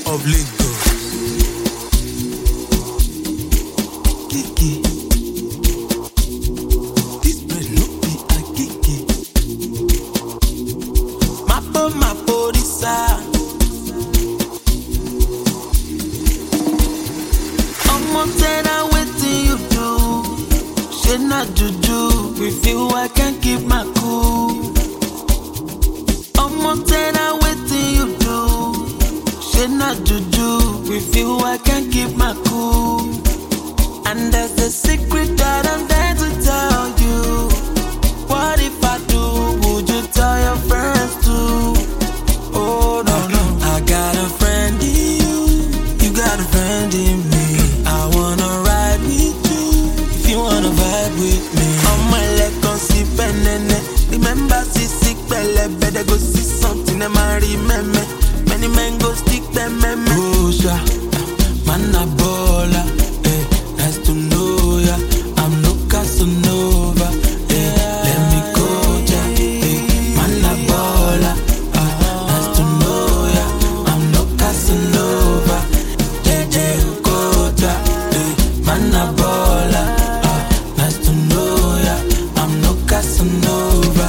of Lagos. Kiki. This bread no be a kiki. Mapo Risa. Tell her wetin you do. She not juju. With you I can't keep my cool. Tell her wetin you do. She not juju. With you I can't keep my cool. And there's a secret that I'm there to tell you. What if I do? Would you tell your friends too? Oh no. I got a friend in you. You got a friend in me. I wanna ride with you. If you wanna vibe with me. On my leg, come see penene. Remember, see sick belly. Better go see something that might remember. Many men go stick them, man. Busha, man a baller. Nice to know ya. I'm no Casanova. Let me go, ja. Man a baller. Nice to know ya. I'm no Casanova. JJ Kota. Man a baller. Nice to know ya. I'm no Casanova.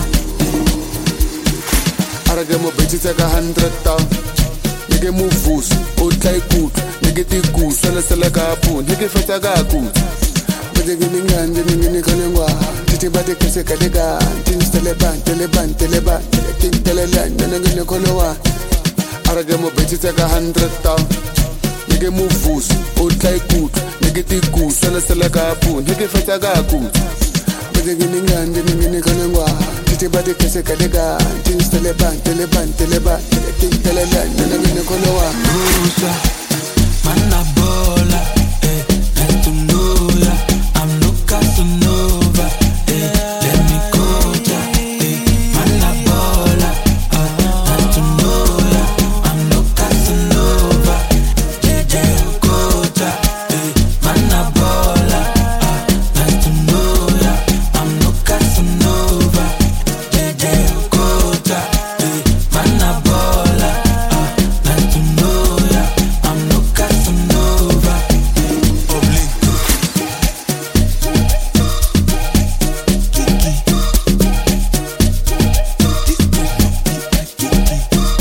I get my bitches like 100,000. Nigga move fools, old like good. Nigga take good, sell a poon. Nigga fetch a good. But they give me hand, they give me Kalengwa. Titi body can say Kalega. Things Teleban. King Teleland, then I'm gonna call you. I get my bitches like 100,000. Nigga move fools, old like good. Nigga take good, sell a poon. Nigga fetch a good. But they give me hand, they give me Kalengwa. Titi body can say Kalega. Things Teleban. King Teleland, then I'm gonna call you. Rosa, man a baller. Nice to know ya. I'm no Casanova. Let me go, ja. Man a baller. Nice to know ya. I'm no Casanova. JJ Kota. Man a baller. Nice to know ya. I'm no Casanova. JJ Kota. Man a baller. Nice to know ya. I'm no Casanova. Of Lagos. Kiki. This bread no be a kiki.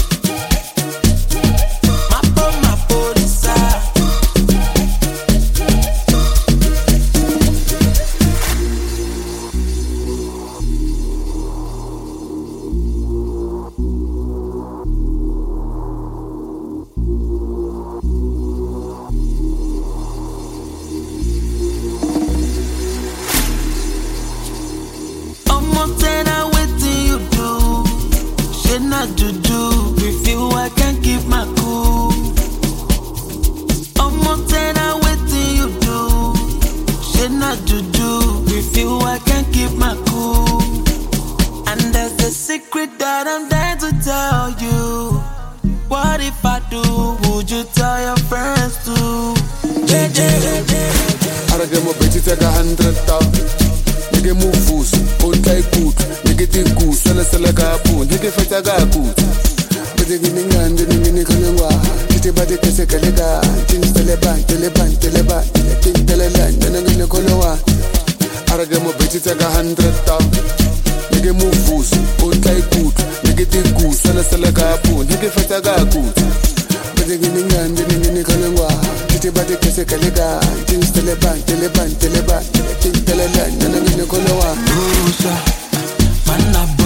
Mapo Risa. Tell her wetin you do. She not juju. With you I can't keep my cool. Tell her wetin you do. She not juju. With you I can't keep my cool. And there's a secret that I'm there to tell you. What if I do? Would you tell your friends too? I get my bitches like 100,000. Nigga move fools, old like good. Nigga take good, sell a poon. Nigga fetch a good. But they give me hand, they give me Kalengwa. Titi body can say Kalega. Things Teleban. King Teleland, then I'm gonna call you. I get my bitches like 100,000. Nigga move fools, old like good. Nigga take good, sell a poon. Nigga fetch a good. But they give me hand, they give me Kalengwa. Titi body can say Kalega. Things Teleban. King Teleland, then I'm gonna call you. Rosa, man a